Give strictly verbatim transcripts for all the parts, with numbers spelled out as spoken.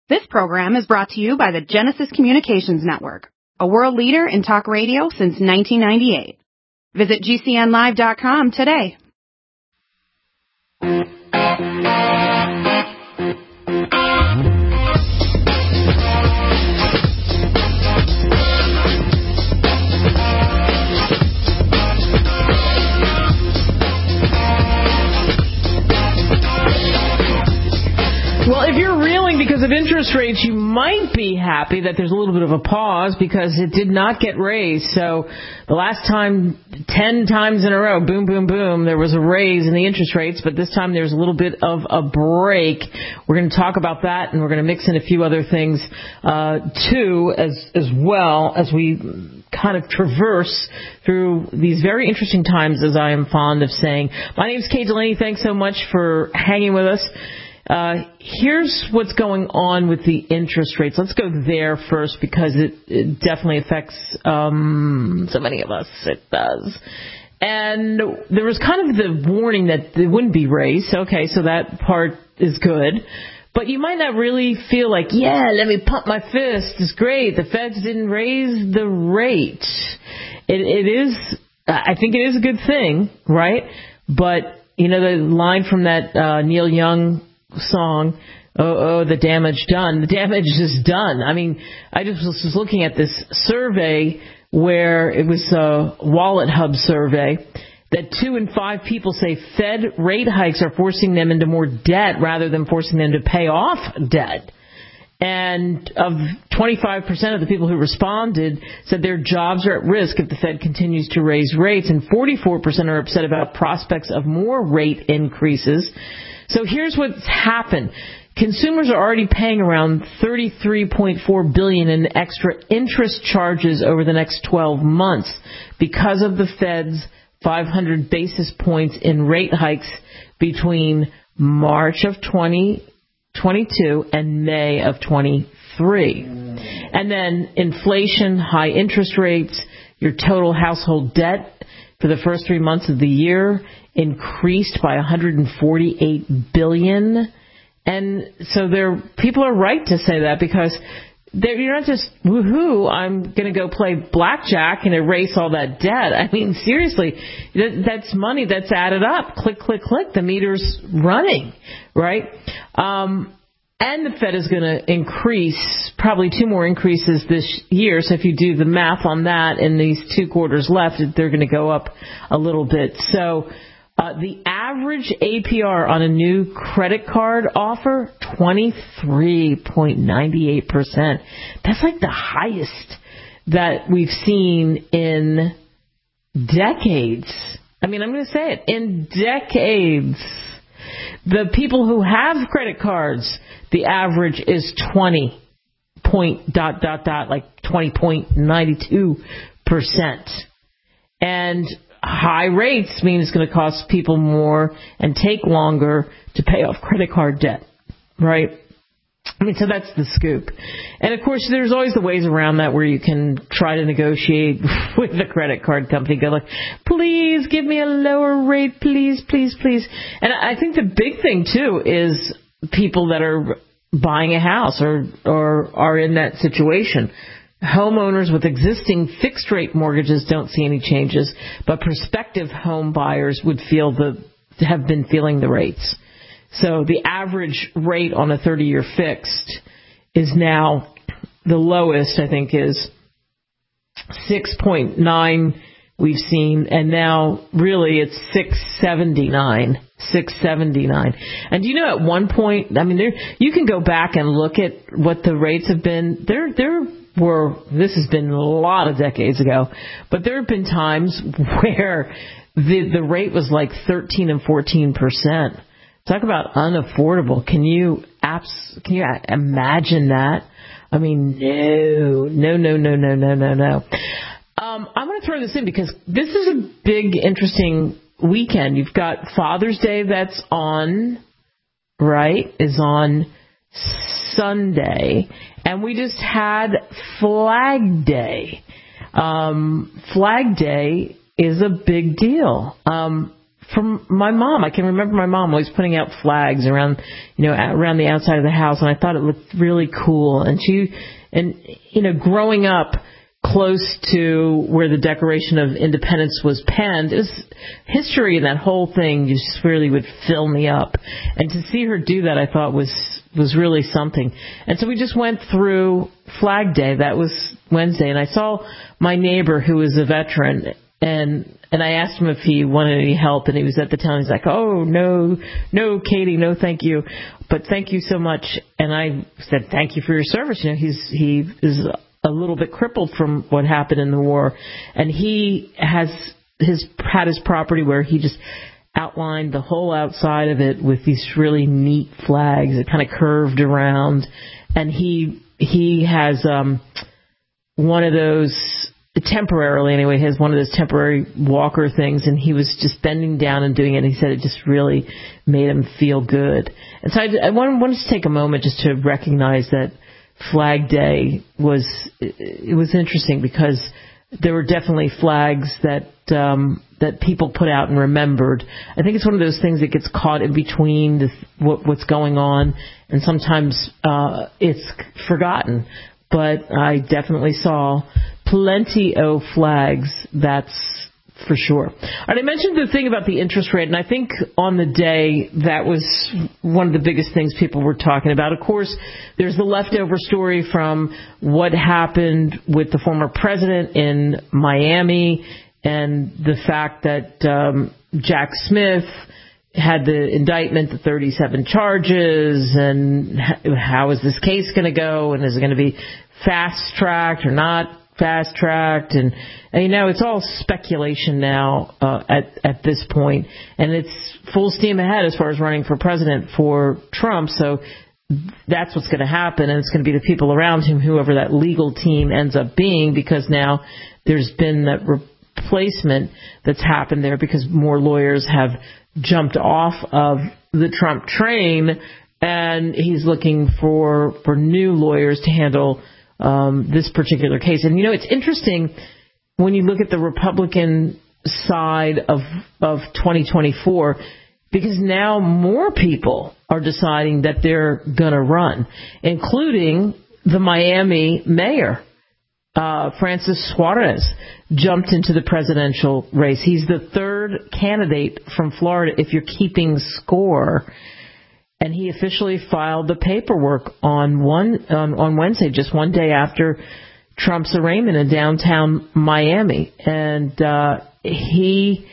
This program is brought to you by the Genesis Communications Network, a world leader in talk radio since nineteen ninety-eight. Visit G C N live dot com today. Well, if you're reeling because of interest rates, you might be happy that there's a little bit of a pause because it did not get raised. So the last time, ten times in a row, boom, boom, boom, there was a raise in the interest rates. But this time there's a little bit of a break. We're going to talk about that, and we're going to mix in a few other things, uh, too, as, as well as we kind of traverse through these very interesting times, as I am fond of saying. My name is Kay Delaney. Thanks so much for hanging with us. Uh, here's what's going on with the interest rates. Let's go there first because it, it definitely affects um, so many of us. It does. And there was kind of the warning that it wouldn't be raised. Okay, so that part is good. But you might not really feel like, yeah, let me pump my fist. It's great. The Feds didn't raise the rate. It, it is, I think it is a good thing, right? But, you know, the line from that uh, Neil Young song, oh, oh, the damage done. The damage is done. I mean, I just was just looking at this survey where it was a Wallet Hub survey that two in five people say Fed rate hikes are forcing them into more debt rather than forcing them to pay off debt. And of twenty-five percent of the people who responded said their jobs are at risk if the Fed continues to raise rates, and forty-four percent are upset about prospects of more rate increases. So here's what's happened. Consumers are already paying around thirty-three point four billion dollars in extra interest charges over the next twelve months because of the Fed's five hundred basis points in rate hikes between March of twenty twenty-two and May of twenty-three. And then inflation, high interest rates, your total household debt for the first three months of the year increased by one hundred forty-eight billion dollars. And so there, people are right to say that because you're not just, woohoo, I'm going to go play blackjack and erase all that debt. I mean, seriously, that's money that's added up. Click, click, click. The meter's running, right? Um, and the Fed is going to increase, probably two more increases this year. So if you do the math on that in these two quarters left, they're going to go up a little bit. So uh, the average A P R on a new credit card offer, twenty-three point nine eight percent. That's like the highest that we've seen in decades. I mean, I'm going to say it, in decades. The people who have credit cards, the average is twenty point dot dot dot, like twenty point nine two percent. And high rates mean it's going to cost people more and take longer to pay off credit card debt, right? I mean, so that's the scoop. And, of course, there's always the ways around that where you can try to negotiate with the credit card company. Go like, please give me a lower rate, please, please, please. And I think the big thing, too, is people that are buying a house or, or are in that situation. Homeowners with existing fixed-rate mortgages don't see any changes, but prospective home buyers would feel the have been feeling the rates. So the average rate on a thirty-year fixed is now the lowest, I think, is six point nine we've seen, and now really it's six seventy-nine. six seventy-nine. And do you know at one point, I mean, there you can go back and look at what the rates have been. There, there were, this has been a lot of decades ago, but there have been times where the the rate was like thirteen and fourteen percent. Talk about unaffordable. Can you abs- can you imagine that? I mean, no, no, no, no, no, no, no, no. Um, I'm going to throw this in because this is a big, interesting weekend. You've got Father's Day that's on, right, is on Sunday. And we just had Flag Day. Um, Flag Day is a big deal. Um, from my mom. I can remember my mom always putting out flags around, you know, around the outside of the house, and I thought it looked really cool. And she, and you know, growing up close to where the Declaration of Independence was penned, it was history, and that whole thing just really would fill me up. And to see her do that, I thought was was really something. And so we just went through Flag Day. That was Wednesday, and I saw my neighbor who was a veteran, and and I asked him if he wanted any help, and he was at the town. He's like, "Oh, no, no, Katie, no, thank you, but thank you so much." And I said, "Thank you for your service." You know, he's he is a little bit crippled from what happened in the war, and he has his had his property where he just outlined the whole outside of it with these really neat flags that kind of curved around, and he he has um one of those temporarily anyway has one of those temporary walker things, and he was just bending down and doing it, and he said it just really made him feel good. And so I, I wanted to take a moment just to recognize that Flag Day was it was interesting because there were definitely flags that um, that people put out and remembered. I think it's one of those things that gets caught in between the, what, what's going on, and sometimes uh, it's forgotten. But I definitely saw plenty of flags, that's for sure. All right, I mentioned the thing about the interest rate, and I think on the day that was one of the biggest things people were talking about. Of course, there's the leftover story from what happened with the former president in Miami and the fact that um, Jack Smith had the indictment, the thirty-seven charges, and how is this case going to go, and is it going to be fast-tracked or not fast-tracked, and, and you know, it's all speculation now uh, at, at this point, and it's full steam ahead as far as running for president for Trump, so that's what's going to happen, and it's going to be the people around him, whoever that legal team ends up being, because now there's been that replacement that's happened there because more lawyers have jumped off of the Trump train, and he's looking for for new lawyers to handle um, this particular case. And, you know, it's interesting when you look at the Republican side of of twenty twenty-four, because now more people are deciding that they're going to run, including the Miami mayor. Uh, Francis Suarez jumped into the presidential race. He's the third candidate from Florida, if you're keeping score. And he officially filed the paperwork on one on, on Wednesday, just one day after Trump's arraignment in downtown Miami. And uh, he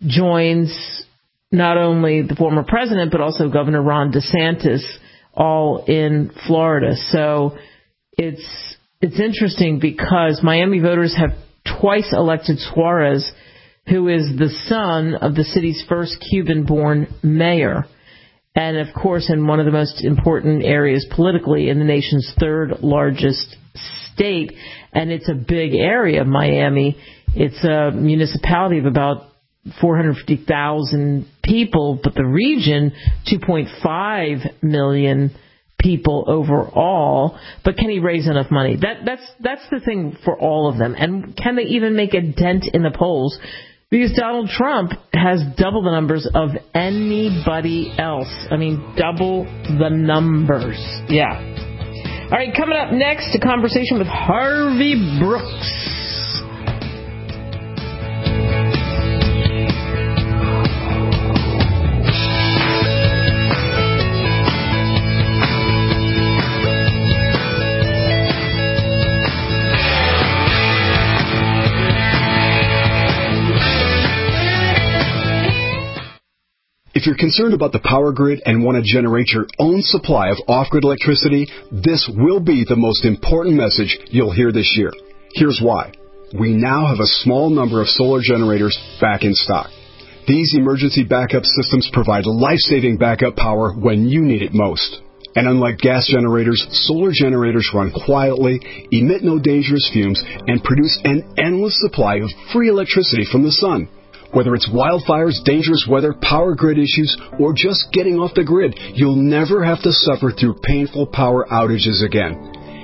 joins not only the former president, but also Governor Ron DeSantis, all in Florida. So it's It's interesting because Miami voters have twice elected Suarez, who is the son of the city's first Cuban-born mayor. And, of course, in one of the most important areas politically in the nation's third largest state. And it's a big area, Miami. It's a municipality of about four hundred fifty thousand people, but the region, two point five million people overall. But can he raise enough money? That that's that's the thing for all of them. And can they even make a dent in the polls? Because Donald Trump has double the numbers of anybody else. I mean, double the numbers. Yeah. All right, coming up next, a conversation with Harvey Brooks. If you're concerned about the power grid and want to generate your own supply of off-grid electricity, this will be the most important message you'll hear this year. Here's why. We now have a small number of solar generators back in stock. These emergency backup systems provide life-saving backup power when you need it most. And unlike gas generators, solar generators run quietly, emit no dangerous fumes, and produce an endless supply of free electricity from the sun. Whether it's wildfires, dangerous weather, power grid issues, or just getting off the grid, you'll never have to suffer through painful power outages again.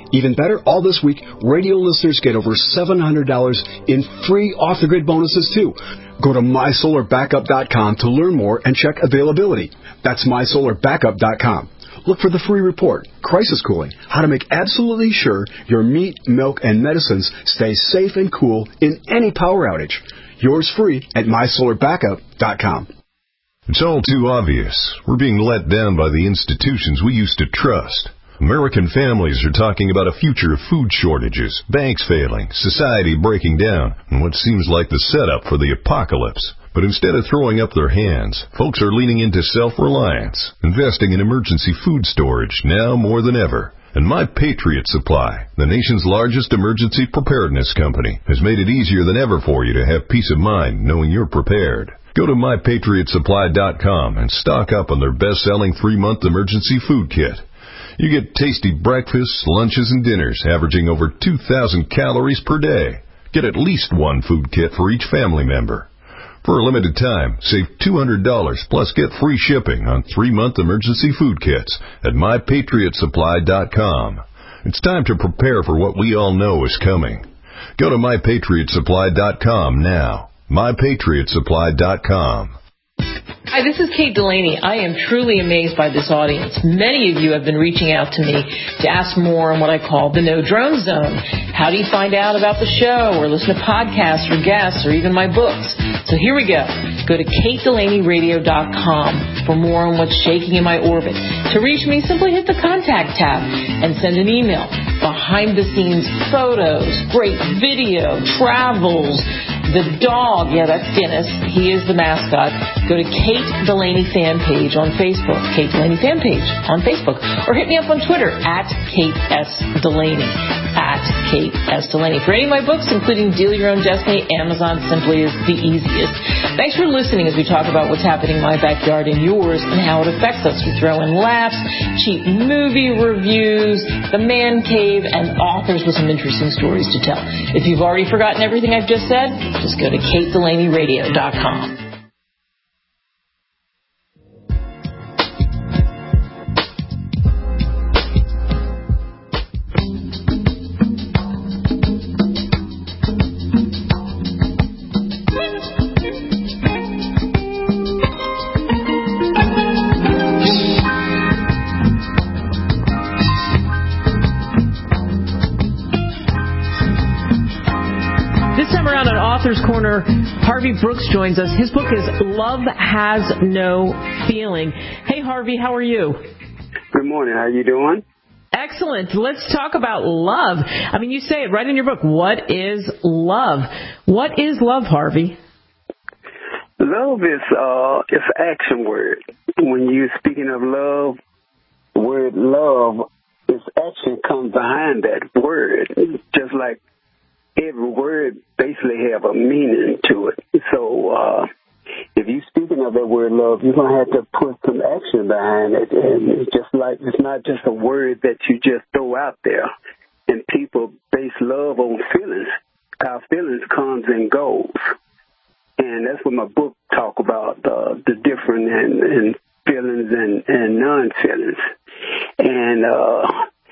Even better, all this week, radio listeners get over seven hundred dollars in free off-the-grid bonuses, too. Go to my solar backup dot com to learn more and check availability. That's my solar backup dot com. Look for the free report, Crisis Cooling, how to make absolutely sure your meat, milk, and medicines stay safe and cool in any power outage. Yours free at my solar backup dot com. It's all too obvious. We're being let down by the institutions we used to trust. American families are talking about a future of food shortages, banks failing, society breaking down, and what seems like the setup for the apocalypse. But instead of throwing up their hands, folks are leaning into self-reliance, investing in emergency food storage now more than ever. And My Patriot Supply, the nation's largest emergency preparedness company, has made it easier than ever for you to have peace of mind knowing you're prepared. Go to my patriot supply dot com and stock up on their best-selling three-month emergency food kit. You get tasty breakfasts, lunches, and dinners averaging over two thousand calories per day. Get at least one food kit for each family member. For a limited time, save two hundred dollars plus get free shipping on three-month emergency food kits at my patriot supply dot com. It's time to prepare for what we all know is coming. Go to my patriot supply dot com now. my patriot supply dot com. Hi, this is Kate Delaney. I am truly amazed by this audience. Many of you have been reaching out to me to ask more on what I call the No Drone Zone. How do you find out about the show or listen to podcasts or guests or even my books? So here we go. Go to kate delaney radio dot com for more on what's shaking in my orbit. To reach me, simply hit the contact tab and send an email. Behind-the-scenes photos, great video, travels, the dog, yeah, that's Guinness. He is the mascot. Go to Kate Delaney fan page on Facebook. Kate Delaney fan page on Facebook. Or hit me up on Twitter at Kate S. Delaney. At Kate S. Delaney. For any of my books, including Deal Your Own Destiny, Amazon simply is the easiest. Thanks for listening as we talk about what's happening in my backyard and yours and how it affects us. We throw in laughs, cheap movie reviews, the man cave, and authors with some interesting stories to tell. If you've already forgotten everything I've just said, just go to kate delaney radio dot com. Author's Corner, Harvey Brooks joins us. His book is Love Has No Feeling. Hey, Harvey, how are you? Good morning. How are you doing? Excellent. Let's talk about love. I mean, you say it right in your book. What is love? What is love, Harvey? Love is uh, it's an action word. When you're speaking of love, the word love, its action comes behind that word, just like every word basically have a meaning to it. So uh, if you're speaking of that word love, you're going to have to put some action behind it. And it's just like, it's not just a word that you just throw out there. And people base love on feelings. Our feelings comes and goes. And that's what my book talk about, uh, the difference in, in feelings and, and non-feelings. And uh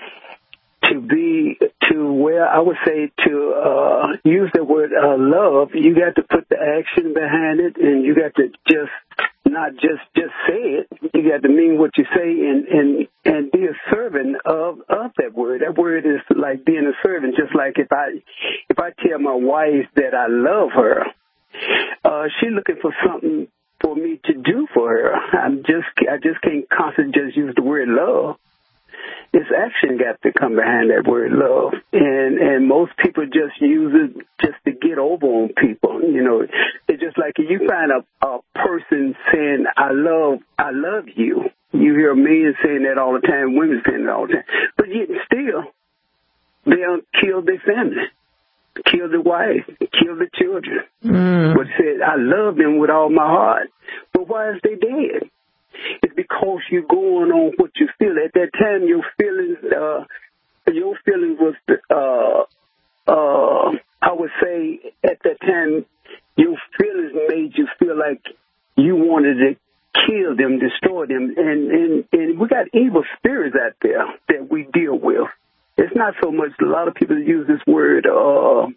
To be, to where I would say to uh, use the word uh, love, you got to put the action behind it, and you got to just not just just say it. You got to mean what you say, and and and be a servant of of that word. That word is like being a servant. Just like if I if I tell my wife that I love her, uh, she's looking for something for me to do for her. I'm just I just can't constantly just use the word love. It's action got to come behind that word love. And and most people just use it just to get over on people. You know, it's just like if you find a, a person saying, I love I love you. You hear men saying that all the time, women saying it all the time. But yet still, they'll kill their family, kill the wife, kill the children. Mm. But said, I love them with all my heart. But why is they dead? It's because you're going on what you feel. At that time, your feelings, uh, your feelings was, uh, uh, I would say at that time, your feelings made you feel like you wanted to kill them, destroy them. And, and, and we got evil spirits out there that we deal with. It's not so much, a lot of people use this word uh,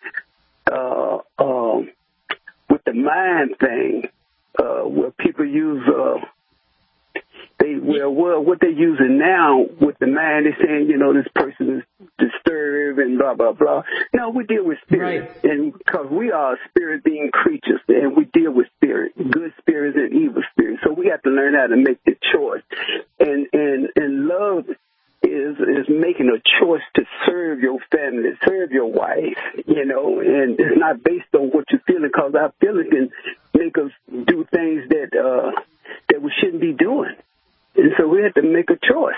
uh, uh, with the mind thing, uh, where people use, uh, they well, well, what they're using now with the mind, they're saying, you know, this person is disturbed and blah, blah, blah. No, we deal with spirit. Right. And because we are spirit being creatures, and we deal with spirit, good spirits and evil spirits. So we have to learn how to make the choice. And, and, and love is is making a choice to serve your family, serve your wife, you know, and it's not based on what you're feeling, because our feelings can make us do things that uh, that we shouldn't be doing. And so we have to make a choice.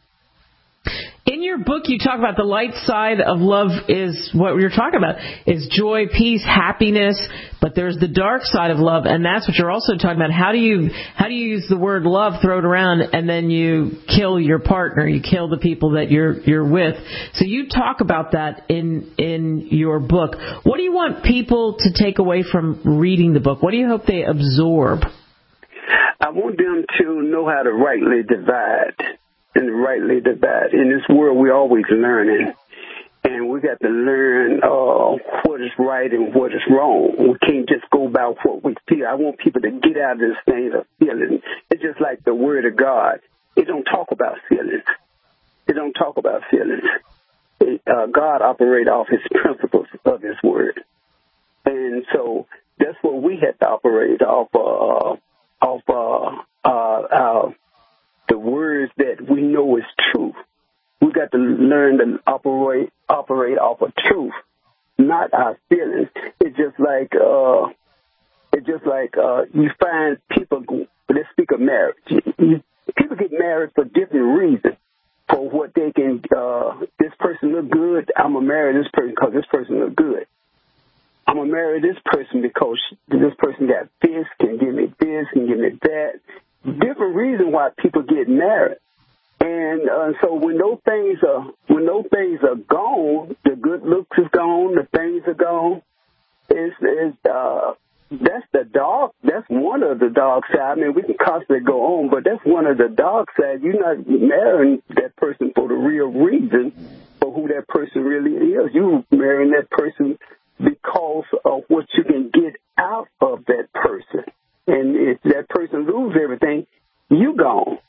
In your book, you talk about the light side of love is what you're talking about, is joy, peace, happiness, but there's the dark side of love, and that's what you're also talking about. How do you how do you use the word love, throw it around, and then you kill your partner, you kill the people that you're you're with? So you talk about that in in your book. What do you want people to take away from reading the book? What do you hope they absorb? I want them to know how to rightly divide. And rightly divide. In this world, we're always learning, and we got to learn uh, what is right and what is wrong. We can't just go about what we feel. I want people to get out of this thing of feeling. It's just like the Word of God. It don't talk about feelings. It don't talk about feelings. It, uh, God operates off His principles of His Word, and so that's what we have to operate off. Uh, off uh, uh, our the words that we know is true. We got to learn to operate operate off of truth, not our feelings. It's just like uh, it's just like uh, you find people. Let's speak of marriage. You, people get married for different reasons. For what they can, uh, this person look good. I'm gonna marry this person because this person look good. I'm gonna marry this person because this person got this, can give me this, can give me that. Different reason why people get married, and uh, so when those things are when those things are gone, the good looks is gone, the things are gone. It's, it's uh, that's the dark. That's one of the dark side. I mean, we can constantly go on, but that's one of the dark sides. You're not marrying that person for the real reason for who that person really is. You marrying that person because of what you can get out of that person. And if that person loses everything, you gone.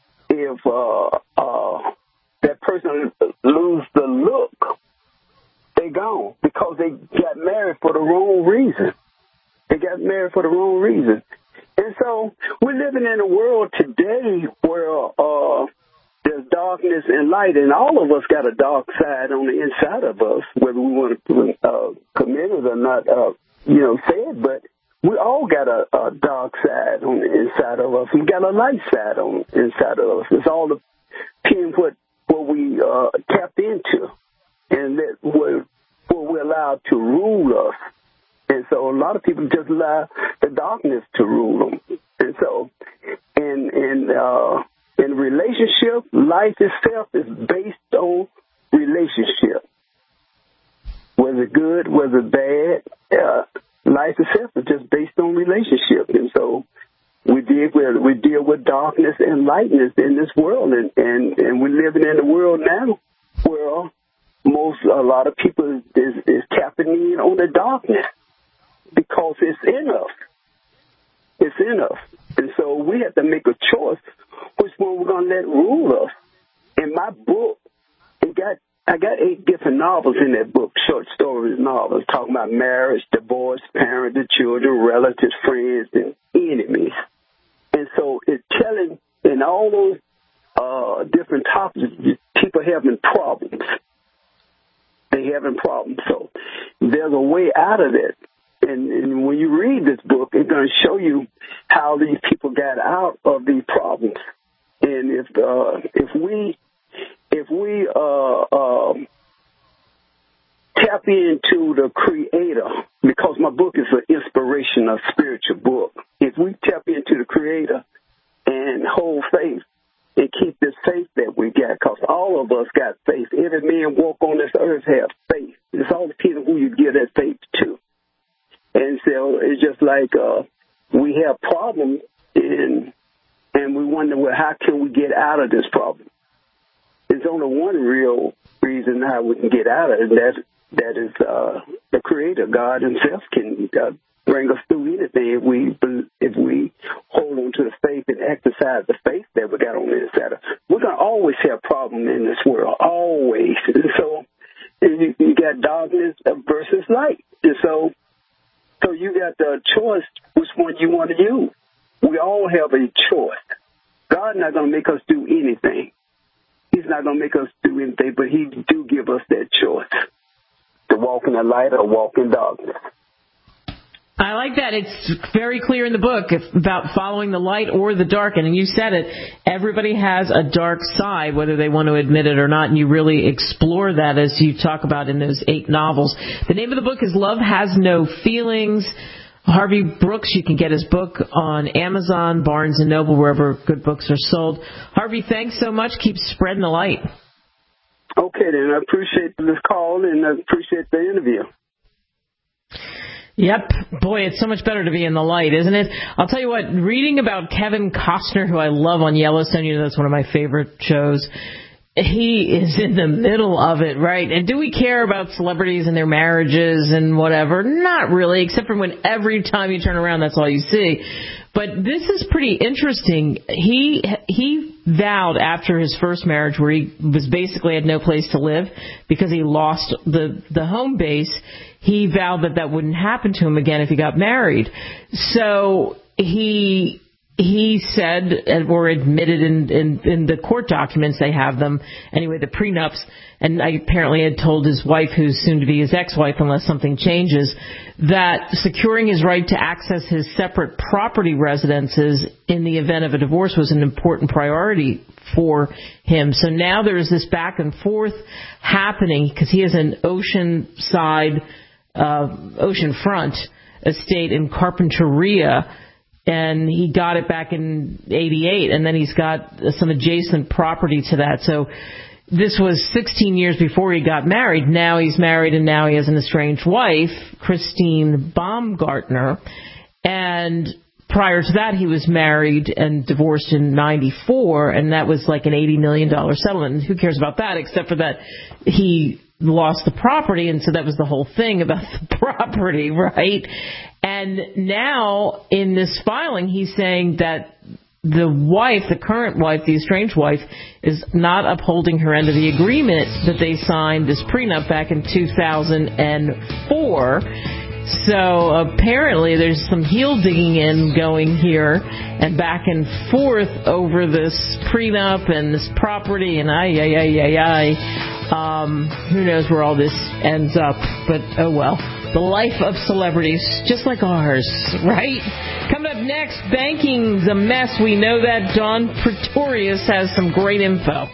If uh, uh, that person lose the look, they gone because they got married for the wrong reason. They got married for the wrong reason. And so we're living in a world today where uh, there's darkness and light, and all of us got a dark side on the inside of us, whether we want to uh, commit it or not, uh, you know, say it, but we all got a, a dark side on the inside of us. We got a light side on the inside of us. It's all depending what what we uh, tap into, and that what, what we're allowed to rule us. And so a lot of people just allow the darkness to rule them. And so, in in uh, in relationship, life itself is based on relationship. Whether good, whether bad. Uh, Life itself is just based on relationship, and so we deal with we deal with darkness and lightness in this world, and and, and we're living in a world now where most a lot of people is, is tapping in on the darkness because it's in us. It's in us, and so we have to make a choice which one we're gonna let rule us. In my book, it got. I got eight different novels in that book, short stories, novels, talking about marriage, divorce, parenting, children, relatives, friends, and enemies. And so it's telling in all those uh, different topics, people having problems. They having problems. So there's a way out of it. And, and when you read this book, it's going to show you how these people got out of these problems. And if uh, if we If we uh, uh, tap into the Creator, because my book is an inspiration, a spiritual book. If we tap into the Creator and hold faith and keep this faith that we got, because all of us got faith. Every man walk on this earth have faith. It's all depending who you give that faith to. And so it's just like uh, we have problems, and and we wonder, well, how can we get out of this problem? There's only one real reason how we can get out of it. And that, that is uh, the Creator, God himself, can uh, bring us through anything if we if we hold on to the faith and exercise the faith that we got on the inside. We're going to always have problems in this world, always. And so you, you got darkness versus light. And so, so you got the choice which one you want to use. We all have a choice. God's not going to make us do anything. He's not going to make us do anything, but he do give us that choice to walk in the light or walk in darkness. I like that. It's very clear in the book about following the light or the dark. And you said it, everybody has a dark side, whether they want to admit it or not. And you really explore that as you talk about in those eight novels. The name of the book is Love Has No Feelings. Harvey Brooks, you can get his book on Amazon, Barnes and Noble, wherever good books are sold. Harvey, thanks so much. Keep spreading the light. Okay, then. I appreciate this call and I appreciate the interview. Yep. Boy, it's so much better to be in the light, isn't it? I'll tell you what, reading about Kevin Costner, who I love on Yellowstone, you know that's one of my favorite shows, he is in the middle of it, right? And do we care about celebrities and their marriages and whatever? Not really, except for when every time you turn around, that's all you see. But this is pretty interesting. He he vowed after his first marriage, where he was basically had no place to live because he lost the, the home base, he vowed that that wouldn't happen to him again if he got married. So he... He said, or admitted in, in, in the court documents, they have them, anyway, the prenups, and I apparently had told his wife, who's soon to be his ex-wife unless something changes, that securing his right to access his separate property residences in the event of a divorce was an important priority for him. So now there's this back and forth happening because he has an oceanside, uh, oceanfront estate in Carpinteria, and he got it back in eighty-eight, and then he's got some adjacent property to that. So this was sixteen years before he got married. Now he's married, and now he has an estranged wife, Christine Baumgartner. And prior to that, he was married and divorced in ninety-four, and that was like an eighty million dollars settlement. Who cares about that, except for that he lost the property, and so that was the whole thing about the property, right? And now in this filing, he's saying that the wife, the current wife, the estranged wife, is not upholding her end of the agreement that they signed, this prenup, back in two thousand four. So apparently there's some heel digging in going here and back and forth over this prenup and this property, and ay, ay, ay, ay, ay. Um, who knows where all this ends up, but oh well. The life of celebrities, just like ours, right? Coming up next, banking's a mess. We know that. Dawn Pretorius has some great info.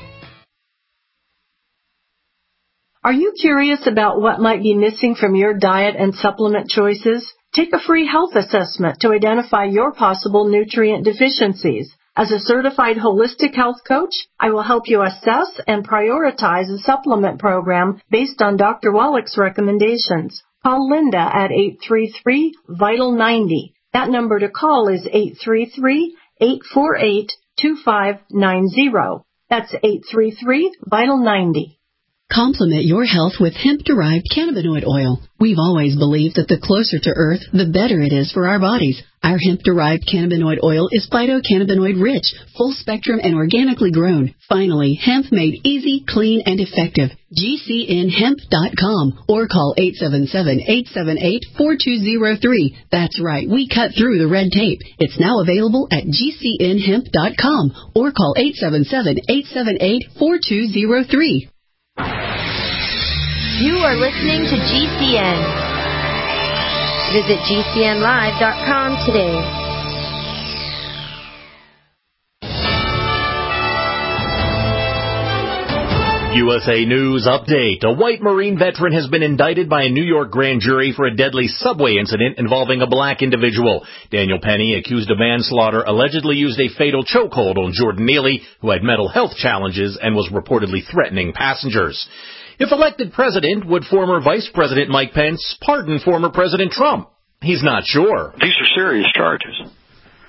Are you curious about what might be missing from your diet and supplement choices? Take a free health assessment to identify your possible nutrient deficiencies. As a certified holistic health coach, I will help you assess and prioritize a supplement program based on Doctor Wallach's recommendations. Call Linda at eight three three, vital ninety. That number to call is eight three three, eight four eight, two five nine zero. That's eight three three, vital ninety. Complement your health with hemp-derived cannabinoid oil. We've always believed that the closer to Earth, the better it is for our bodies. Our hemp-derived cannabinoid oil is phytocannabinoid rich, full-spectrum, and organically grown. Finally, hemp made easy, clean, and effective. G C N hemp dot com or call eight seven seven, eight seven eight, four two zero three. That's right, we cut through the red tape. It's now available at G C N hemp dot com or call eight seven seven, eight seven eight, four two zero three. You are listening to G C N. Visit G C N live dot com today. U S A News Update. A white Marine veteran has been indicted by a New York grand jury for a deadly subway incident involving a black individual. Daniel Penny, accused of manslaughter, allegedly used a fatal chokehold on Jordan Neely, who had mental health challenges and was reportedly threatening passengers. If elected president, would former Vice President Mike Pence pardon former President Trump? He's not sure. These are serious charges.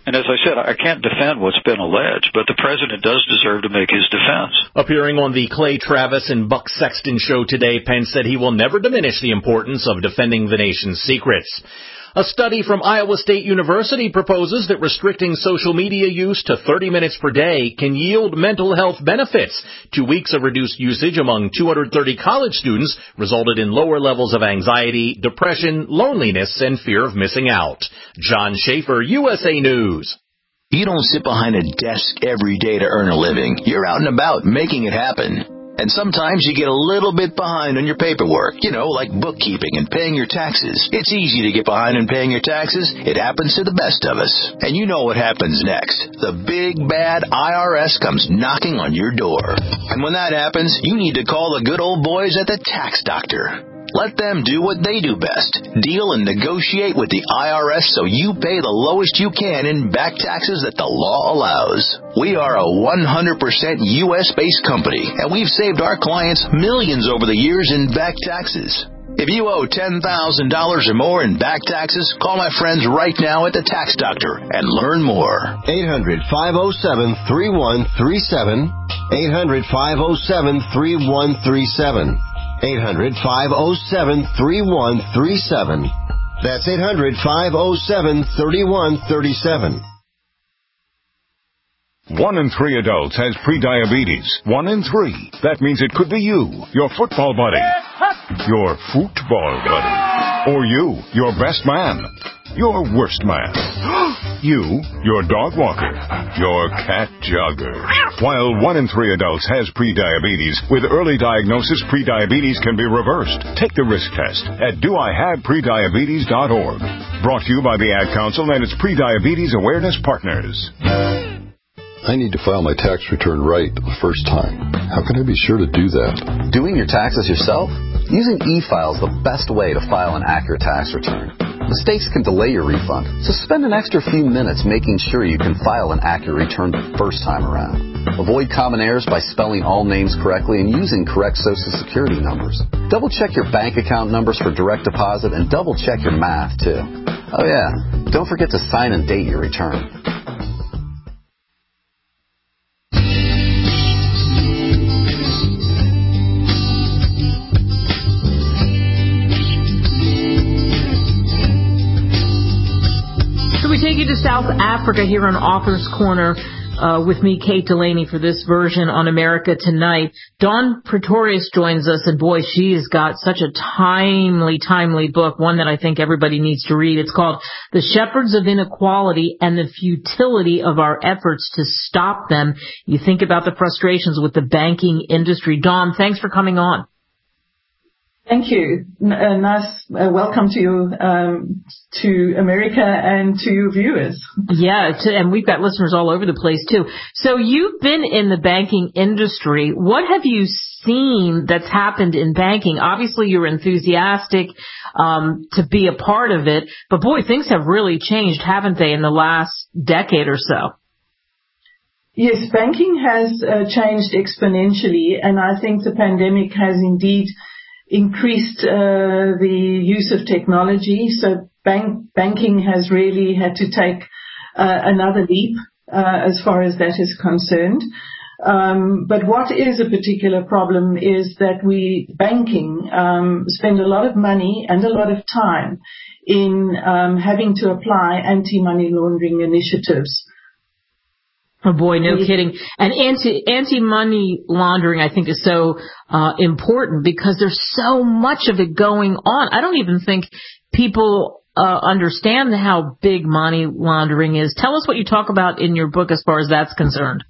And as I said, I can't defend what's been alleged, but the president does deserve to make his defense. Appearing on the Clay Travis and Buck Sexton show today, Pence said he will never diminish the importance of defending the nation's secrets. A study from Iowa State University proposes that restricting social media use to thirty minutes per day can yield mental health benefits. Two weeks of reduced usage among two hundred thirty college students resulted in lower levels of anxiety, depression, loneliness, and fear of missing out. John Schaefer, U S A News. You don't sit behind a desk every day to earn a living. You're out and about making it happen. And sometimes you get a little bit behind on your paperwork, you know, like bookkeeping and paying your taxes. It's easy to get behind in paying your taxes. It happens to the best of us. And you know what happens next. The big, bad I R S comes knocking on your door. And when that happens, you need to call the good old boys at the Tax Doctor. Let them do what they do best. Deal and negotiate with the I R S so you pay the lowest you can in back taxes that the law allows. We are a one hundred percent U S-based company, and we've saved our clients millions over the years in back taxes. If you owe ten thousand dollars or more in back taxes, call my friends right now at the Tax Doctor and learn more. eight hundred, five oh seven, three one three seven. eight hundred, five oh seven, three one three seven. eight hundred, five oh seven, three one three seven. That's eight hundred, five oh seven, three one three seven. One in three adults has prediabetes. One in three. That means it could be you, your football buddy, your football buddy, or you, your best man, your worst man, you, your dog walker, your cat jogger. While one in three adults has prediabetes, with early diagnosis, prediabetes can be reversed. Take the risk test at do I have prediabetes dot org. Brought to you by the Ad Council and its Prediabetes Awareness Partners. I need to file my tax return right the first time. How can I be sure to do that? Doing your taxes yourself? Using e-file is the best way to file an accurate tax return. Mistakes can delay your refund, so spend an extra few minutes making sure you can file an accurate return the first time around. Avoid common errors by spelling all names correctly and using correct Social Security numbers. Double check your bank account numbers for direct deposit and double check your math, too. Oh yeah, don't forget to sign and date your return. Take you to South Africa here on Author's Corner uh, with me, Kate Delaney, for this version on America Tonight. Dawn Pretorius joins us, and boy, she has got such a timely, timely book, one that I think everybody needs to read. It's called The Shepherds of Inequality and the Futility of Our Efforts to Stop Them. You think about the frustrations with the banking industry. Dawn, thanks for coming on. Thank you. N- uh, nice uh, welcome to you, um, to America and to your viewers. Yeah, to, and we've got listeners all over the place too. So you've been in the banking industry. What have you seen that's happened in banking? Obviously, you're enthusiastic um, to be a part of it, but boy, things have really changed, haven't they, in the last decade or so? Yes, banking has uh, changed exponentially, and I think the pandemic has indeed increased uh, the use of technology. So bank, banking has really had to take uh, another leap uh, as far as that is concerned. Um, but what is a particular problem is that we, banking, um, spend a lot of money and a lot of time in um, having to apply anti-money laundering initiatives. Oh boy, no kidding. And anti, anti-money laundering, I think, is so uh, important because there's so much of it going on. I don't even think people uh, understand how big money laundering is. Tell us what you talk about in your book as far as that's concerned.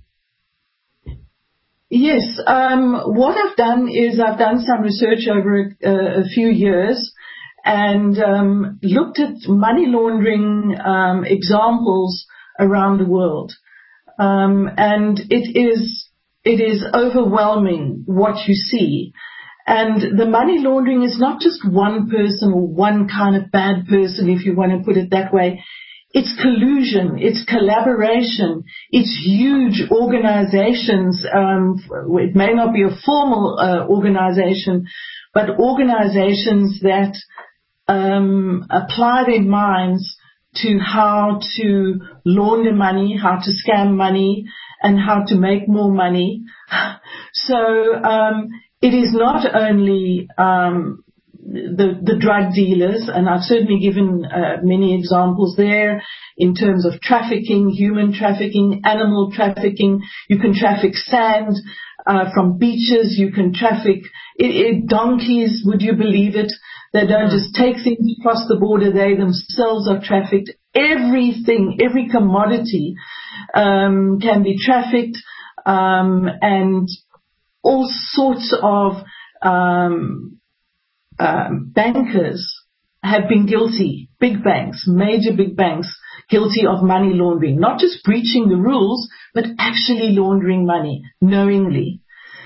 Yes, um, what I've done is I've done some research over a, a few years and um, looked at money laundering um, examples around the world. Um, and it is, it is overwhelming what you see. And the money laundering is not just one person or one kind of bad person, if you want to put it that way. It's collusion, it's collaboration, it's huge organizations. Um, it may not be a formal uh, organization, but organizations that um, apply their minds to how to launder money, how to scam money, and how to make more money. So um, it is not only um, the, the drug dealers, and I've certainly given uh, many examples there in terms of trafficking, human trafficking, animal trafficking. You can traffic sand uh, from beaches. You can traffic it, it, donkeys. Would you believe it? They don't just take things across the border. They themselves are trafficked. Everything, every commodity um, can be trafficked, um, and all sorts of um, uh, bankers have been guilty, big banks, major big banks, guilty of money laundering, not just breaching the rules, but actually laundering money knowingly.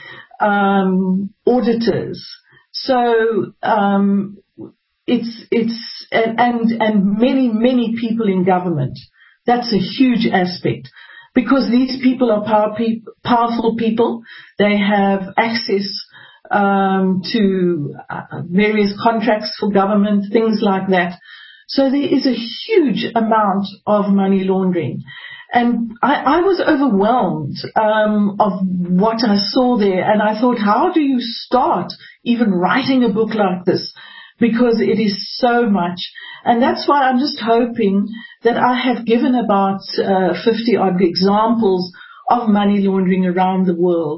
Um, auditors. So um, it's it's and, and and many many people in government. That's a huge aspect, because these people are power pe- powerful people. They have access um, to uh, various contracts for government, things like that. So there is a huge amount of money laundering. And I, I was overwhelmed um, of what I saw there, and I thought, how do you start even writing a book like this? Because it is so much. And that's why I'm just hoping that I have given about uh, fifty odd examples of money laundering around the world.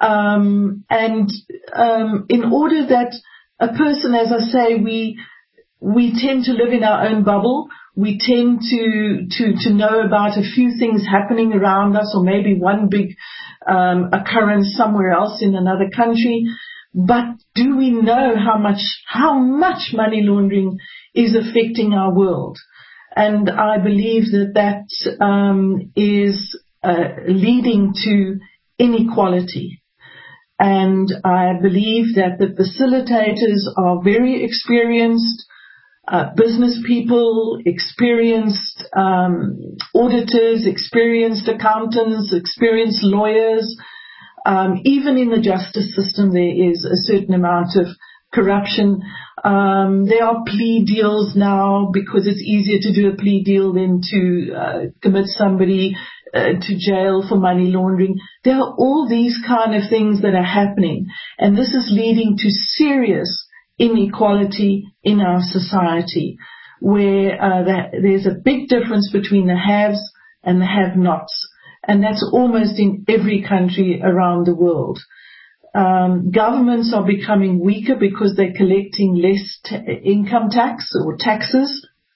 Um, and um, in order that a person, as I say, we we tend to live in our own bubble. We tend to, to, to know about a few things happening around us, or maybe one big um, occurrence somewhere else in another country. But do we know how much, how much money laundering is affecting our world? And I believe that that um, is uh, leading to inequality. And I believe that the facilitators are very experienced, Uh, business people, experienced um, auditors, experienced accountants, experienced lawyers. Um, even in the justice system, there is a certain amount of corruption. Um, there are plea deals now, because it's easier to do a plea deal than to uh, commit somebody uh, to jail for money laundering. There are all these kind of things that are happening, and this is leading to serious inequality in our society, where uh, that there's a big difference between the haves and the have-nots, and that's almost in every country around the world. Um, governments are becoming weaker because they're collecting less t- income tax or taxes,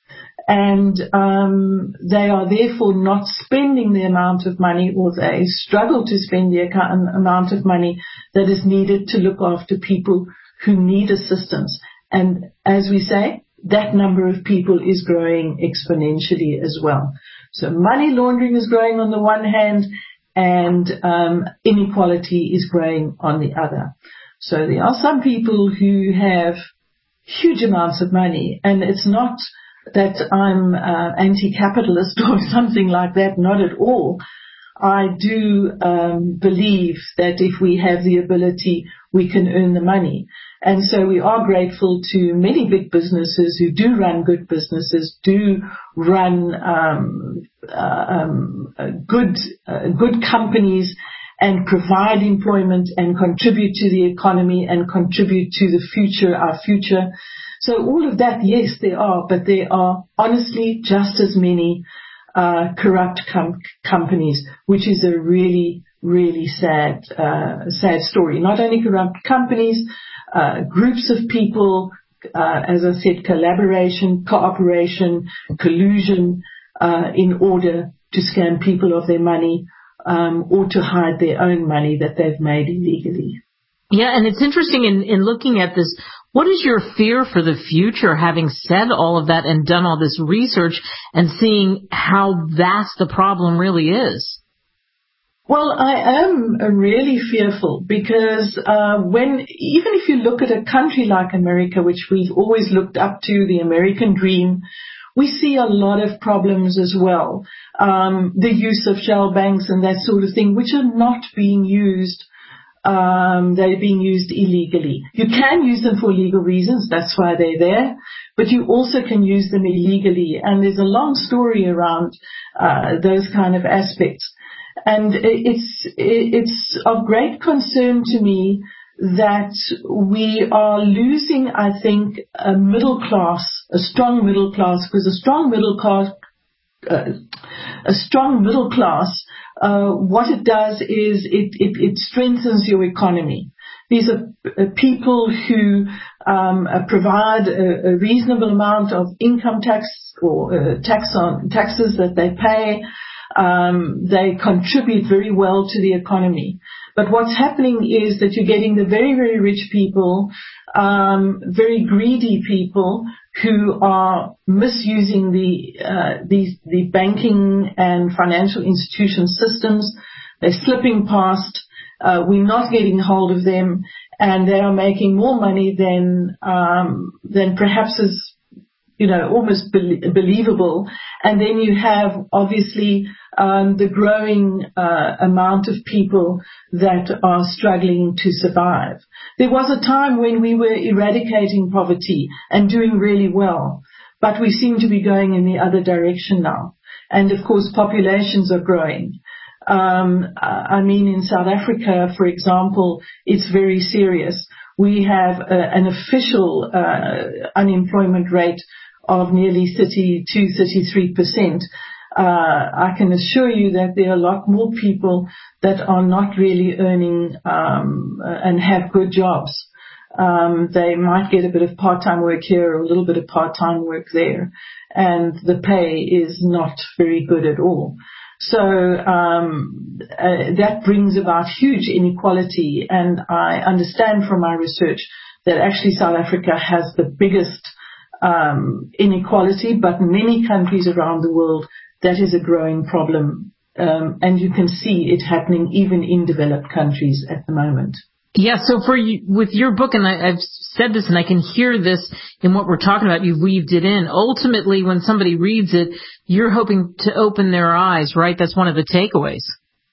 and um, they are therefore not spending the amount of money, or they struggle to spend the account- amount of money that is needed to look after people who need assistance. And as we say, that number of people is growing exponentially as well. So money laundering is growing on the one hand, and um, inequality is growing on the other. So there are some people who have huge amounts of money, and it's not that I'm uh, anti-capitalist or something like that, not at all. I do um, believe that if we have the ability, we can earn the money. And so we are grateful to many big businesses who do run good businesses, do run um, uh, um, uh, good uh, good companies, and provide employment and contribute to the economy and contribute to the future, our future. So all of that, yes, there are, but there are honestly just as many uh, corrupt com- companies, which is a really, really sad, uh, sad story. Not only corrupt companies, uh, groups of people, uh, as I said, collaboration, cooperation, collusion, uh, in order to scam people of their money, um, or to hide their own money that they've made illegally. Yeah, and it's interesting in, in looking at this. What is your fear for the future, having said all of that and done all this research and seeing how vast the problem really is? Well, I am really fearful because uh, when, even if you look at a country like America, which we've always looked up to, the American dream, we see a lot of problems as well. Um, the use of shell banks and that sort of thing, which are not being used Um, they're being used illegally. You can use them for legal reasons. That's why they're there. But you also can use them illegally. And there's a long story around uh, those kind of aspects. And it's it's of great concern to me that we are losing, I think, a middle class, a strong middle class, because a strong middle class, uh, a strong middle class, uh, what it does is it, it, it strengthens your economy. These are uh, people who um, uh, provide a, a reasonable amount of income tax or uh, tax on taxes that they pay. Um, they contribute very well to the economy. But what's happening is that you're getting the very, very rich people, um, very greedy people who are misusing the, uh, the, the banking and financial institution systems. They're slipping past. Uh, we're not getting hold of them, and they are making more money than, um, than perhaps is, you know, almost be- believable. And then you have obviously um, the growing uh, amount of people that are struggling to survive. There was a time when we were eradicating poverty and doing really well, but we seem to be going in the other direction now. And of course, populations are growing. Um, I mean, in South Africa, for example, it's very serious. We have a, an official uh, unemployment rate of nearly thirty-two, thirty-three percent. Uh, I can assure you that there are a lot more people that are not really earning um, and have good jobs. Um, they might get a bit of part-time work here or a little bit of part-time work there, and the pay is not very good at all. So um, uh, that brings about huge inequality, and I understand from my research that actually South Africa has the biggest um, inequality, but many countries around the world, that is a growing problem, um, and you can see it happening even in developed countries at the moment. Yeah, so for you, with your book, and I, I've said this and I can hear this in what we're talking about, you've weaved it in. Ultimately, when somebody reads it, you're hoping to open their eyes, right? That's one of the takeaways.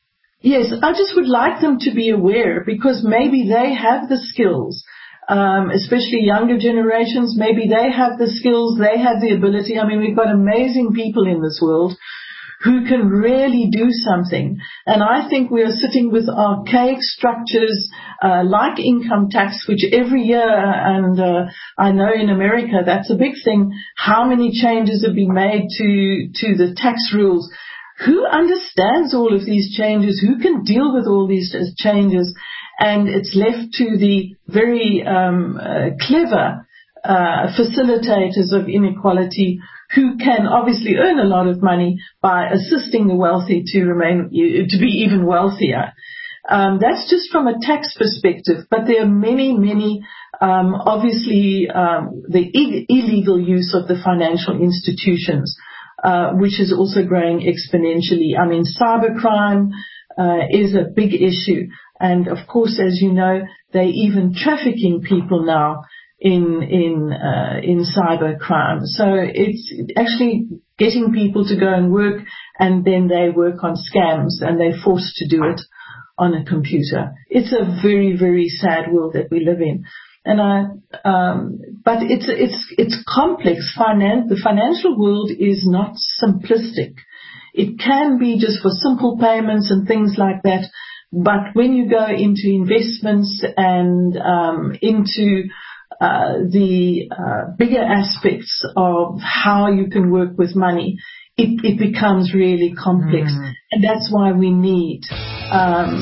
Yes, I just would like them to be aware, because maybe they have the skills, um, especially younger generations. Maybe they have the skills, they have the ability. I mean, we've got amazing people in this world who can really do something. And I think we are sitting with archaic structures uh, like income tax, which every year, and uh, I know in America that's a big thing, how many changes have been made to, to the tax rules. Who understands all of these changes? Who can deal with all these changes? And it's left to the very um, uh, clever uh, facilitators of inequality, who can obviously earn a lot of money by assisting the wealthy to remain, to be even wealthier. Um, that's just from a tax perspective, but there are many, many, um, obviously, um, the I- illegal use of the financial institutions, uh, which is also growing exponentially. I mean, cybercrime uh, is a big issue, and of course, as you know, they're even trafficking people now in in uh, in cyber crime. So it's actually getting people to go and work, and then they work on scams, and they're forced to do it on a computer. It's a very, very sad world that we live in. And I, um, but it's it's it's complex. Finan- the financial world is not simplistic. It can be just for simple payments and things like that, but when you go into investments and um, into Uh, the uh, bigger aspects of how you can work with money, it, it becomes really complex. Mm. And that's why we need um,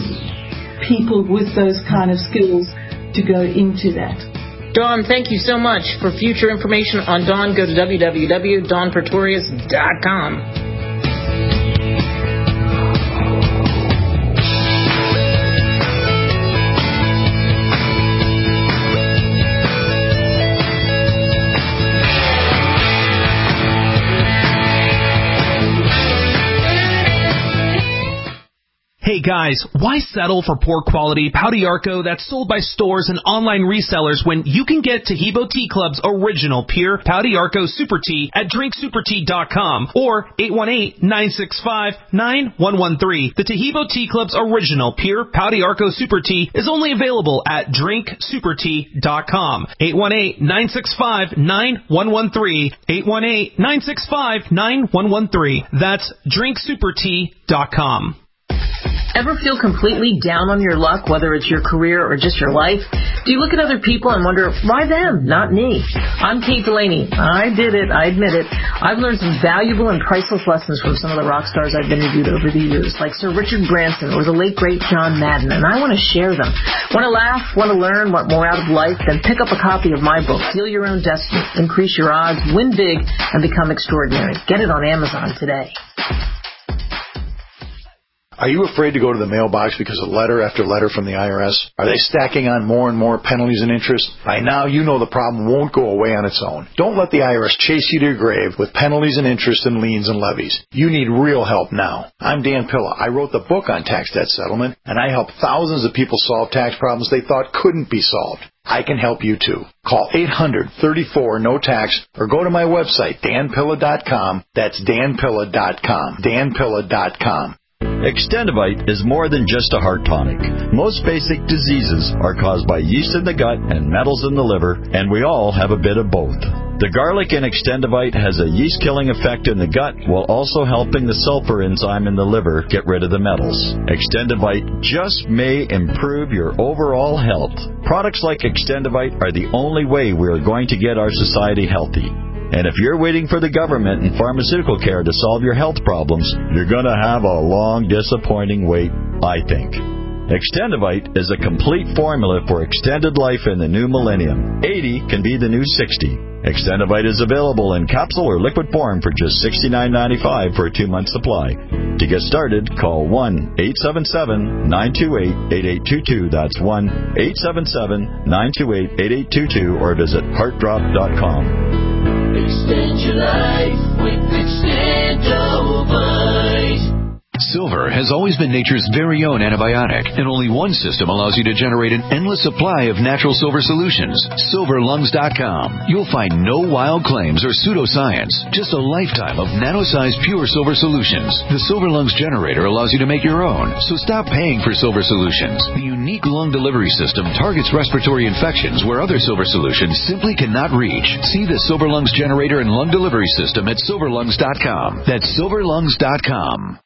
people with those kind of skills to go into that. Dawn, thank you so much. For future information on Dawn, go to w w w dot dawn pretorius dot com. Hey Guys, why settle for poor quality Pau d'Arco that's sold by stores and online resellers when you can get Taheebo Tea Club's original pure Pau d'Arco Super Tea at drink super tea dot com or eight one eight, nine six five, nine one one three. The Taheebo Tea Club's original pure Pau d'Arco Super Tea is only available at drink super tea dot com. eight one eight, nine six five, nine one one three. eight one eight, nine six five, nine one one three. That's drink super tea dot com. Ever feel completely down on your luck, whether it's your career or just your life? Do you look at other people and wonder, why them, not me? I'm Kate Delaney. I did it. I admit it. I've learned some valuable and priceless lessons from some of the rock stars I've interviewed over the years, like Sir Richard Branson or the late, great John Madden, and I want to share them. Want to laugh? Want to learn? Want more out of life? Then pick up a copy of my book, Deal Your Own Destiny, Increase Your Odds, Win Big, and Become Extraordinary. Get it on Amazon today. Are you afraid to go to the mailbox because of letter after letter from the I R S? Are they stacking on more and more penalties and interest? By now, you know the problem won't go away on its own. Don't let the I R S chase you to your grave with penalties and interest and liens and levies. You need real help now. I'm Dan Pilla. I wrote the book on tax debt settlement, and I help thousands of people solve tax problems they thought couldn't be solved. I can help you too. Call eight hundred, thirty-four, no tax or go to my website, dan pilla dot com. That's dan pilla dot com. dan pilla dot com. Extendivite is more than just a heart tonic. Most basic diseases are caused by yeast in the gut and metals in the liver, and we all have a bit of both. The garlic in Extendivite has a yeast-killing effect in the gut while also helping the sulfur enzyme in the liver get rid of the metals. Extendivite just may improve your overall health. Products like Extendivite are the only way we are going to get our society healthy. And if you're waiting for the government and pharmaceutical care to solve your health problems, you're going to have a long, disappointing wait, I think. Extendivite is a complete formula for extended life in the new millennium. eighty can be the new sixty. Extendivite is available in capsule or liquid form for just sixty-nine ninety-five for a two-month supply. To get started, call one eight seven seven, nine two eight, eight eight two two. That's one eight seven seven, nine two eight, eight eight two two or visit heart drop dot com. Extend your life with Extendivite. Silver has always been nature's very own antibiotic, and only one system allows you to generate an endless supply of natural silver solutions. silver lungs dot com. You'll find no wild claims or pseudoscience, just a lifetime of nano-sized pure silver solutions. The Silver Lungs generator allows you to make your own, so stop paying for silver solutions. The unique lung delivery system targets respiratory infections where other silver solutions simply cannot reach. See the Silver Lungs generator and lung delivery system at silver lungs dot com. That's silver lungs dot com.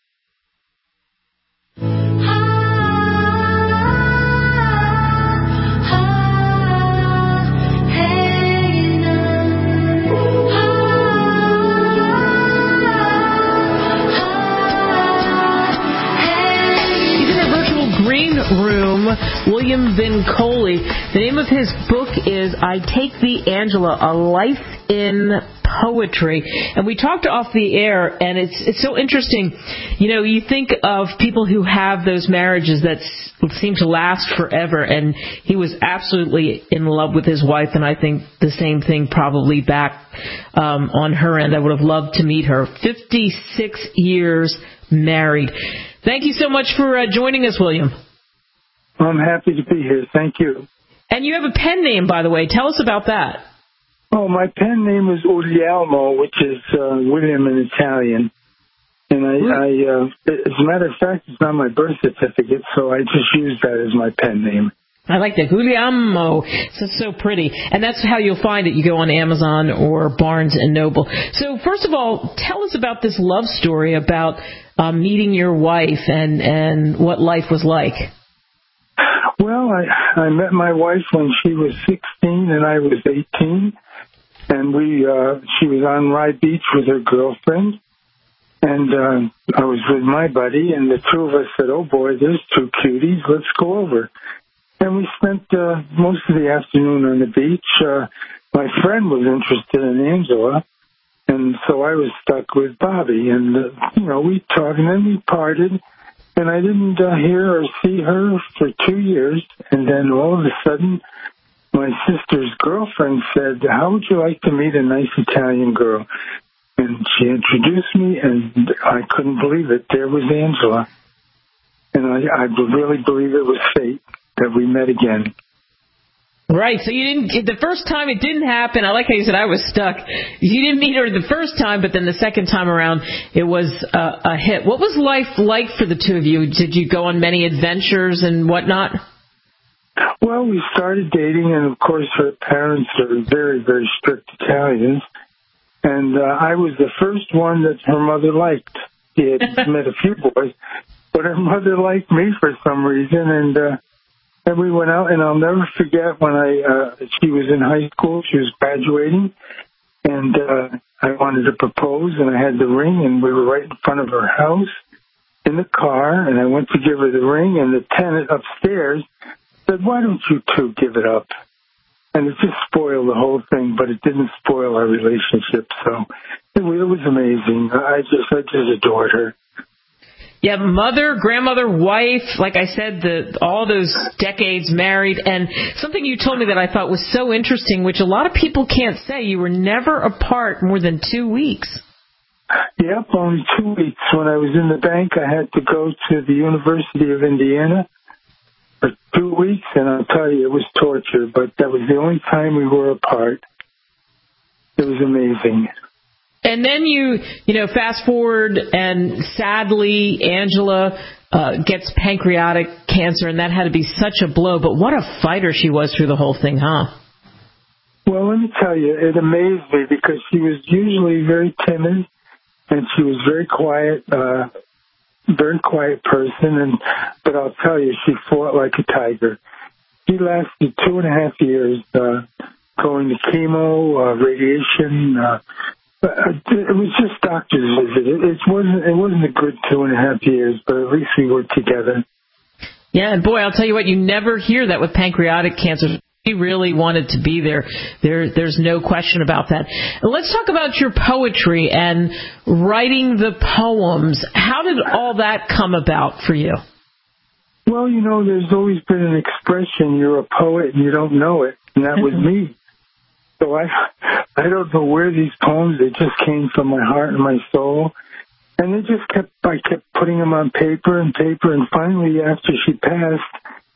Room, William Vincoli. The name of his book is I Take Thee, Angela, A Life in Poetry. And we talked off the air, and it's it's so interesting. You know, you think of people who have those marriages that seem to last forever, and he was absolutely in love with his wife, and I think the same thing probably back um, on her end. I would have loved to meet her. fifty-six years married. Thank you so much for uh, joining us, William. I'm happy to be here. Thank you. And you have a pen name, by the way. Tell us about that. Oh, my pen name is Ulialmo, which is uh, William in Italian. And I, I uh, as a matter of fact, it's not my birth certificate, so I just use that as my pen name. I like that. Guglielmo. It's so pretty. And that's how you'll find it. You go on Amazon or Barnes and Noble. So first of all, tell us about this love story about um, meeting your wife and, and what life was like. Well, I, I met my wife when she was sixteen and I was eighteen. And we, uh, she was on Rye Beach with her girlfriend. And uh, I was with my buddy, and the two of us said, oh, boy, there's two cuties. Let's go over. And we spent uh, most of the afternoon on the beach. Uh, my friend was interested in Angela, and so I was stuck with Bobby. And, uh, you know, we talked, and then we parted, and I didn't uh, hear or see her for two years. And then all of a sudden, my sister's girlfriend said, how would you like to meet a nice Italian girl? And she introduced me, and I couldn't believe it. There was Angela. And I, I really believe it was fate that we met again. Right, so you didn't, the first time it didn't happen, I like how you said I was stuck. You didn't meet her the first time, but then the second time around, it was a, a hit. What was life like for the two of you? Did you go on many adventures and whatnot? Well, we started dating, and of course her parents are very, very strict Italians. And uh, I was the first one that her mother liked. She had met a few boys, but her mother liked me for some reason, and uh, and we went out, and I'll never forget when I uh, she was in high school, she was graduating, and uh, I wanted to propose, and I had the ring, and we were right in front of her house in the car, and I went to give her the ring, and the tenant upstairs said, "Why don't you two give it up?" And it just spoiled the whole thing, but it didn't spoil our relationship. So it, it was amazing. I just, I just adored her. Yeah, mother, grandmother, wife, like I said, the all those decades married. And something you told me that I thought was so interesting, which a lot of people can't say, you were never apart more than two weeks. Yep, only two weeks. When I was in the bank, I had to go to the University of Indiana for two weeks, and I'll tell you, it was torture, but that was the only time we were apart. It was amazing. And then you, you know, fast forward, and sadly, Angela uh, gets pancreatic cancer, and that had to be such a blow. But what a fighter she was through the whole thing, huh? Well, let me tell you, it amazed me because she was usually very timid, and she was very quiet, uh, very quiet person. And but I'll tell you, she fought like a tiger. She lasted two and a half years, uh, going to chemo, uh, radiation. Uh, It was just doctor's visit. It, it wasn't. It wasn't a good two and a half years, but at least we were together. Yeah, and boy, I'll tell you what, you never hear that with pancreatic cancer. She really wanted to be there. There, there's no question about that. And let's talk about your poetry and writing the poems. How did all that come about for you? Well, you know, there's always been an expression: "You're a poet and you don't know it," and that was me. So I, I don't know where these poems, they just came from my heart and my soul. And they just kept, I kept putting them on paper and paper. And finally, after she passed,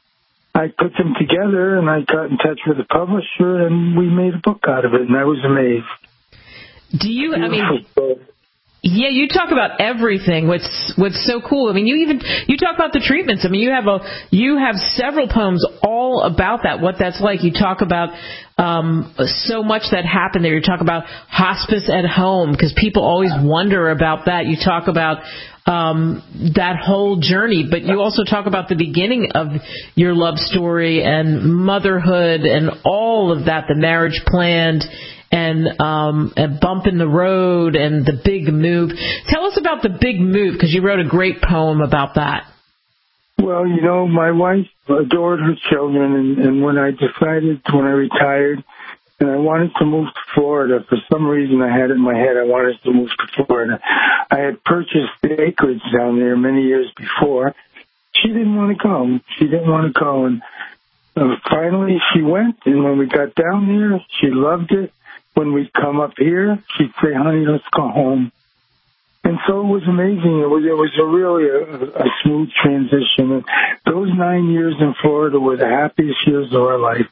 I put them together and I got in touch with the publisher and we made a book out of it. And I was amazed. Do you, I mean, yeah, you talk about everything. What's what's so cool. I mean, you even you talk about the treatments. I mean, you have a you have several poems all about that. What that's like. You talk about um, so much that happened there. You talk about hospice at home because people always wonder about that. You talk about um, that whole journey, but you also talk about the beginning of your love story and motherhood and all of that. The marriage planned. And um, a bump in the road and the big move. Tell us about the big move, because you wrote a great poem about that. Well, you know, my wife adored her children, and, and when I decided, when I retired, and I wanted to move to Florida, for some reason I had it in my head I wanted to move to Florida. I had purchased the acreage down there many years before. She didn't want to go. She didn't want to go. And uh, finally she went, and when we got down there, she loved it. When we'd come up here, she'd say, "Honey, let's go home." And so it was amazing. It was it was a really a, a smooth transition. And those nine years in Florida were the happiest years of our life.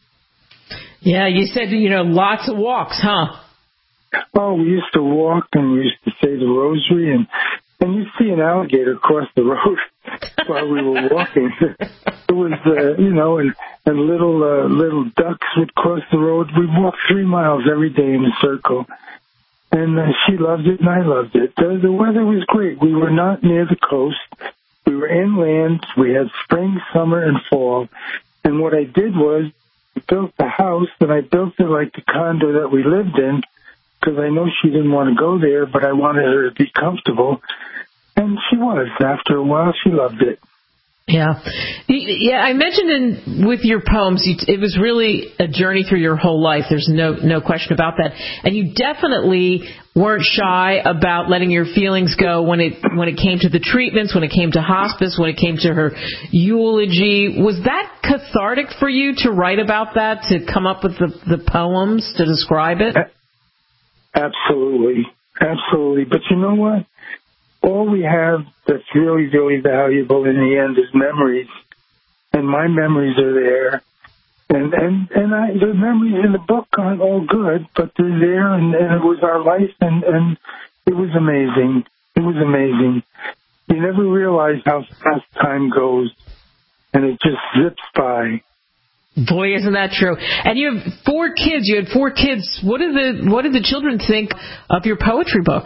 Yeah, you said, you know, lots of walks, huh? Oh, we used to walk and we used to say the rosary, and and you'd see an alligator cross the road while we were walking. It was, uh, you know, and, and little uh, little ducks would cross the road. We'd walk three miles every day in a circle. And uh, she loved it and I loved it. The, the weather was great. We were not near the coast. We were inland. We had spring, summer, and fall. And what I did was I built the house, and I built it like the condo that we lived in, because I know she didn't want to go there, but I wanted her to be comfortable. And she was. After a while, she loved it. Yeah. Yeah, I mentioned in with your poems, it was really a journey through your whole life. There's no no question about that. And you definitely weren't shy about letting your feelings go when it when it came to the treatments, when it came to hospice, when it came to her eulogy. Was that cathartic for you to write about that, to come up with the, the poems to describe it? Absolutely. Absolutely. But you know what? all we have that's really, really valuable in the end is memories. And my memories are there. And and, and I, the memories in the book aren't all good, but they're there, and, and it was our life, and, and it was amazing. It was amazing. You never realize how fast time goes, and it just zips by. Boy, isn't that true? And you have four kids. You had four kids. What did the what did the children think of your poetry book?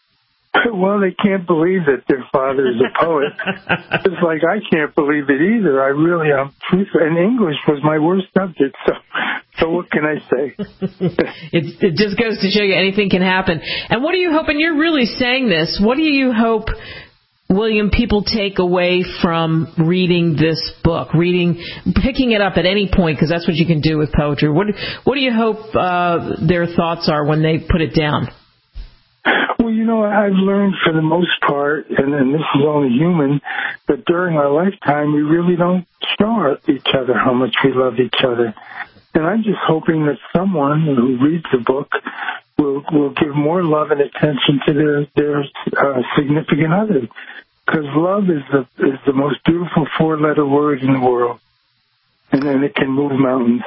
Well, they can't believe that their father is a poet. It's like I can't believe it either. I really am. And English was my worst subject, so so what can I say? it, it just goes to show you anything can happen. And what do you hope, and you're really saying this, what do you hope, William, people take away from reading this book, reading, picking it up at any point, because that's what you can do with poetry? What, what do you hope uh, their thoughts are when they put it down? Well, you know, I've learned for the most part, and, and this is only human, that during our lifetime we really don't show each other how much we love each other. And I'm just hoping that someone who reads the book will will give more love and attention to their their uh, significant other, because love is the is the most beautiful four-letter word in the world, and then it can move mountains.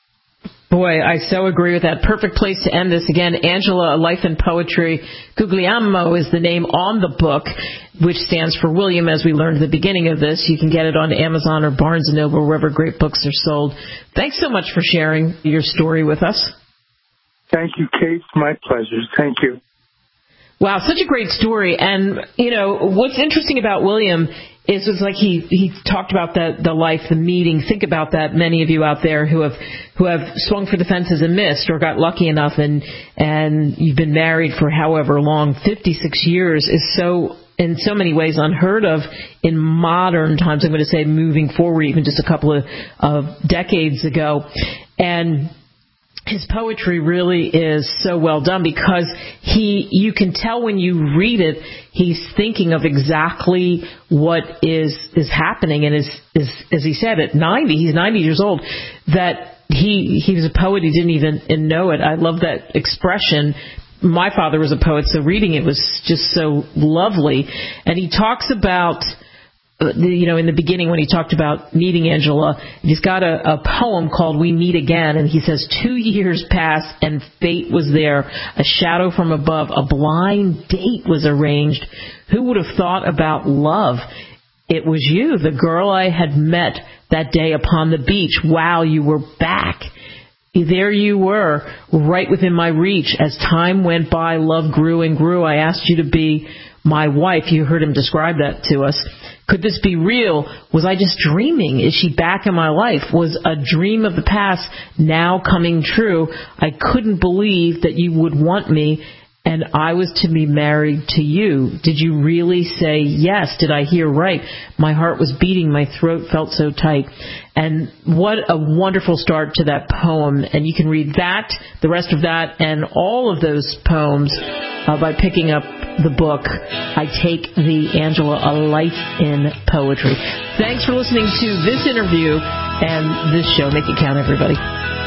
Boy, I so agree with that. Perfect place to end this. Again, Angela, A Life in Poetry. Guglielmo is the name on the book, which stands for William, as we learned at the beginning of this. You can get it on Amazon or Barnes and Noble, wherever great books are sold. Thanks so much for sharing your story with us. Thank you, Kate. My pleasure. Thank you. Wow, such a great story. And, you know, what's interesting about William is it's like he, he talked about the, the life, the meeting. Think about that, many of you out there who have who have swung for the fences and missed, or got lucky enough and and you've been married for however long. fifty-six years is so, in so many ways, unheard of in modern times. I'm going to say moving forward, even just a couple of, of decades ago. And his poetry really is so well done, because he, you can tell when you read it, he's thinking of exactly what is is happening. And is, is, as he said, at ninety, he's ninety years old, that he he was a poet. He didn't even know it. I love that expression. My father was a poet, so reading it was just so lovely. And he talks about, you know, in the beginning when he talked about meeting Angela, he's got a, a poem called We Meet Again, and he says, two years passed and fate was there, a shadow from above, a blind date was arranged. Who would have thought about love? It was you, the girl I had met that day upon the beach. Wow, you were back. There you were, right within my reach. As time went by, love grew and grew. I asked you to be my wife. You heard him describe that to us. Could this be real? Was I just dreaming? Is she back in my life? Was a dream of the past now coming true? I couldn't believe that you would want me and I was to be married to you. Did you really say yes? Did I hear right? My heart was beating. My throat felt so tight. And what a wonderful start to that poem. And you can read that, the rest of that, and all of those poems uh, by picking up the book, I Take Thee, Angela, A Life in Poetry. Thanks for listening to this interview and this show. Make it count, everybody.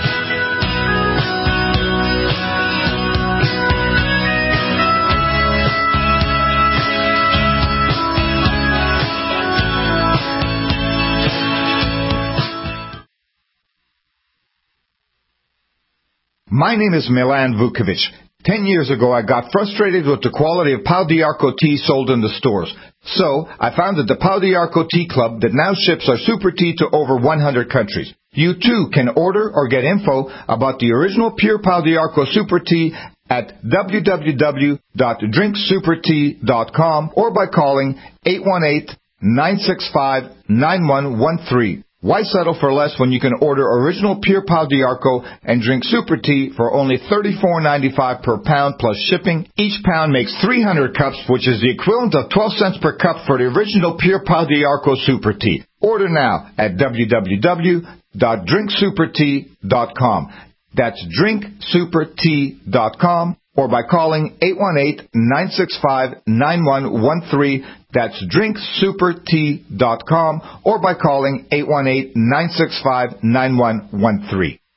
My name is Milan Vukovic. Ten years ago, I got frustrated with the quality of Pau d'Arco tea sold in the stores. So, I founded the Pau d'Arco Tea Club that now ships our super tea to over one hundred countries. You too can order or get info about the original pure Pau d'Arco super tea at w w w dot drink super tea dot com or by calling eight one eight, nine six five, nine one one three. Why settle for less when you can order original pure Pau d'Arco and drink super tea for only thirty-four ninety-five per pound plus shipping? Each pound makes three hundred cups, which is the equivalent of twelve cents per cup for the original pure Pau d'Arco super tea. Order now at w w w dot drink super tea dot com. That's drink super tea dot com or by calling eight one eight, nine six five, nine one one three. That's drink super tea dot com or by calling eight one eight, nine six five, nine one one three.